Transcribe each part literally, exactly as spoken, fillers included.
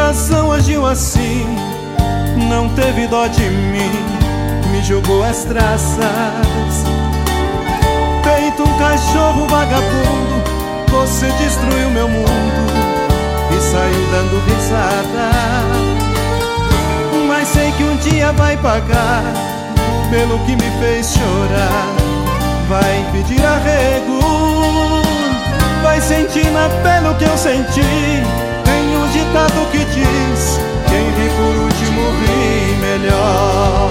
coração agiu assim, não teve dó de mim, me jogou as traças. Feito um cachorro vagabundo, você destruiu meu mundo e saiu dando risada. Mas sei que um dia vai pagar pelo que me fez chorar, vai pedir arrego, vai sentir na pele o que eu senti. Tem um ditado que diz: quem ri por último ri melhor.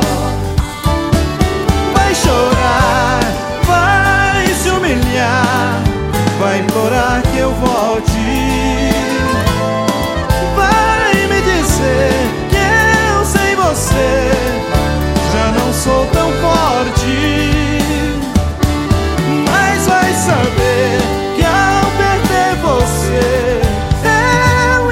Vai chorar, vai se humilhar, vai implorar que eu volte, vai me dizer que eu sem você já não sou tão forte. Mas vai saber que ao perder você eu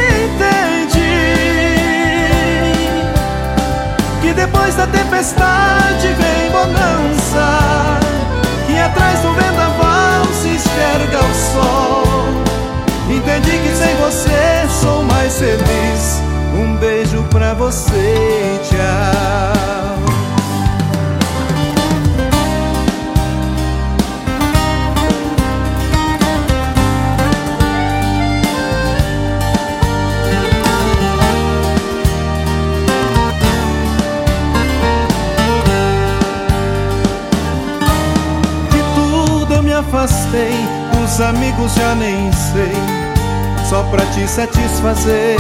entendi que depois da tempestade vem bonança, que atrás do vendaval se enxerga o sol. Entendi que sem você sou mais feliz. Um beijo pra você, tchau. Afastei, os amigos já nem sei, só pra te satisfazer.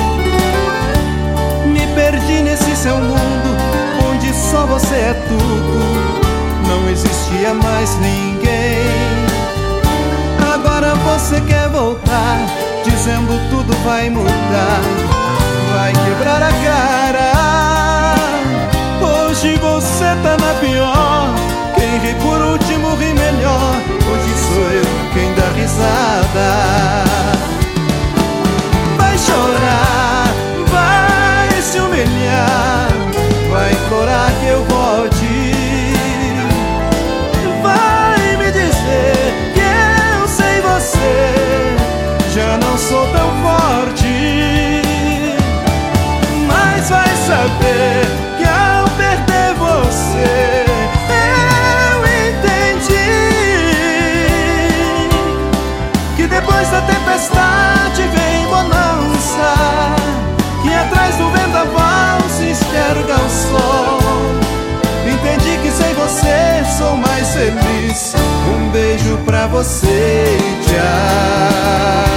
Me perdi nesse seu mundo, onde só você é tudo, não existia mais ninguém. Agora você quer voltar, dizendo tudo vai mudar, vai quebrar a cara. Hoje você tá na pior, quem ri por último ri melhor. Hoje sou eu quem dá risada. Vai chorar, vai se humilhar, vai implorar que eu volte, vai me dizer que eu sem você já não sou tão forte. Mas vai saber que ao perder você depois da tempestade vem bonança, que atrás do vendaval se enxerga o sol. Entendi que sem você sou mais feliz. Um beijo pra você, tchau.